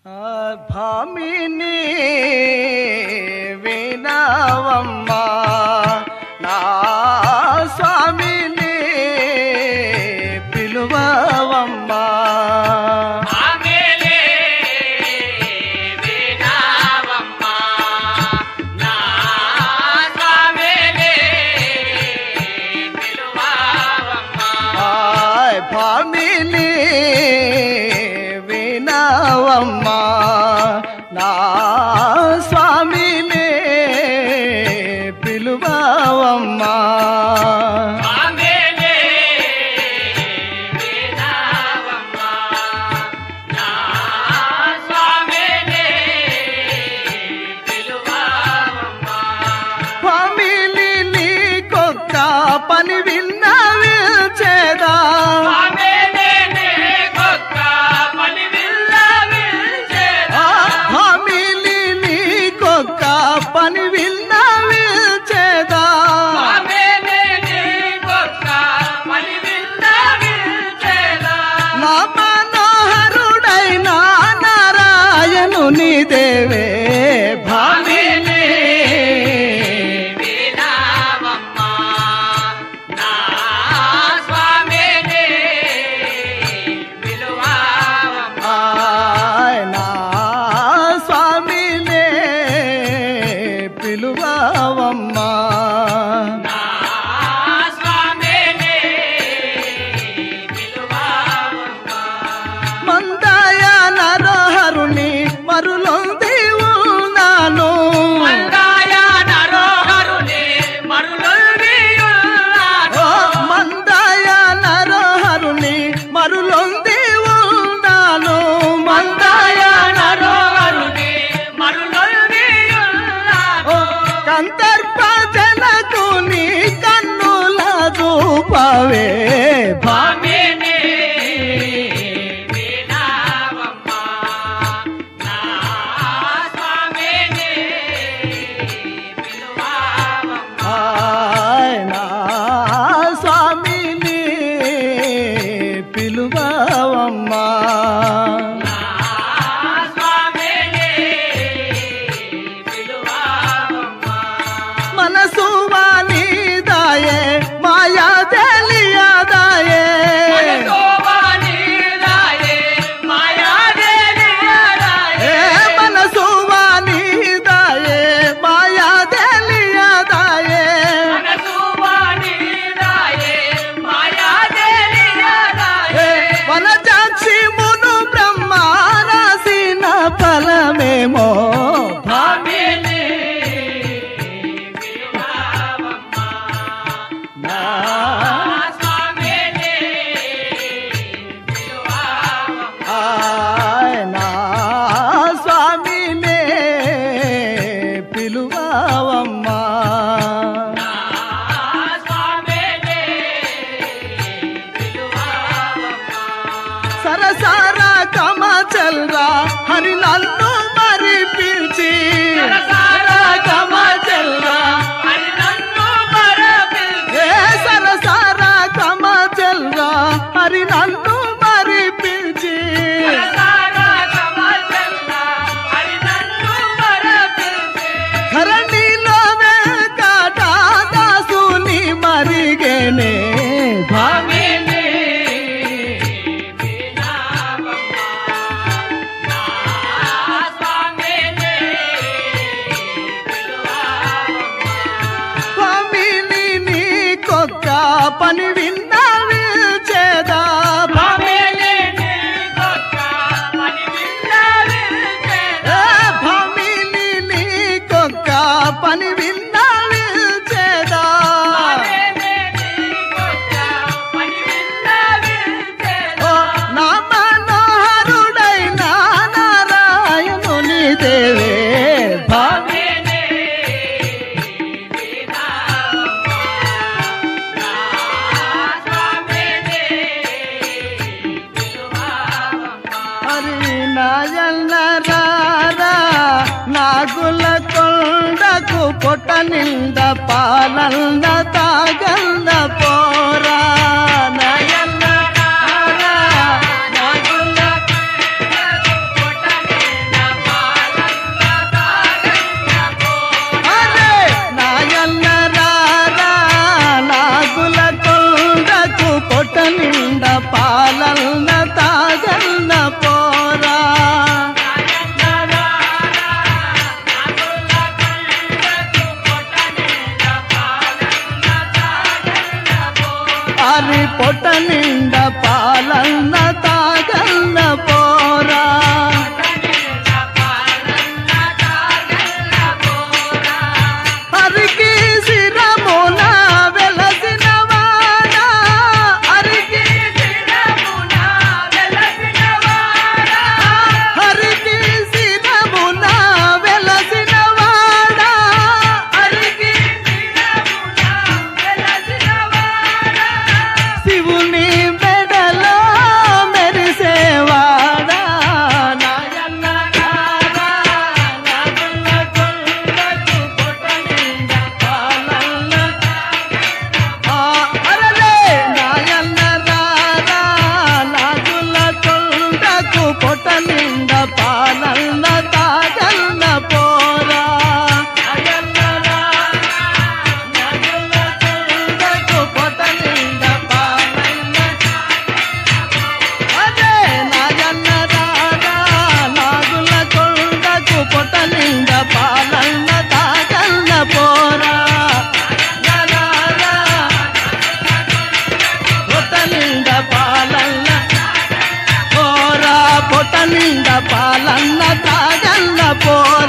భామిని వినవమ్మా నా స్వామిని పిలువవమ్మా భామిని వినవమ్మా నా స్వామిని పిలువవమ్మా భామిని నీకొక్క పని విన్నవి చేదా పని విన్నవి చేదా నా మనోహరుడైన నారాయణుని దేవే భామిని వినవమ్మా నా స్వామిని పిలువవమ్మా నా స్వామిని పిలువవమ్మా మందాయ నరహరుని మరులొంది ఉన్నాను మందాయ నరహరుని మరులొంది ఉన్నాను మందాయ నరహరుని కందర్ప జనకుని కన్నుల చూపవే భామిని వినవమ్మా నా స్వామిని పిలువవమ్మా నా స్వామిని పిలువవమ్మా మనసు వానిదాయే మాయా తెలియదాయే మనసు వానిదాయే మాయా తెలియదాయే వనజాక్షి మును బ్రహ్మ రాసిన ఫలమేమో భామిని నా స్వామినే పిలువవమ్మా సరసార కమచల్రా హరి నన్ను మరి పిలిచి కమచల్రా సరసార కమచల్రా హరి నన్ను మరి పిలిచి ధరణిలో వెంకట దాసుని మరిగేనే భామిని భామిని నీకొక్క పని విన్నవి చేదా భామిని నీకొక్క పని విన్నవి చేదా నా మనోహరుడైన నారాయణుని దేవే భామిని హరి నాయన రారా నాగుల కొండకు పొట్ట నింద పాలన్న తాగన్న పోరా నాయన రారా నాగుల పోరా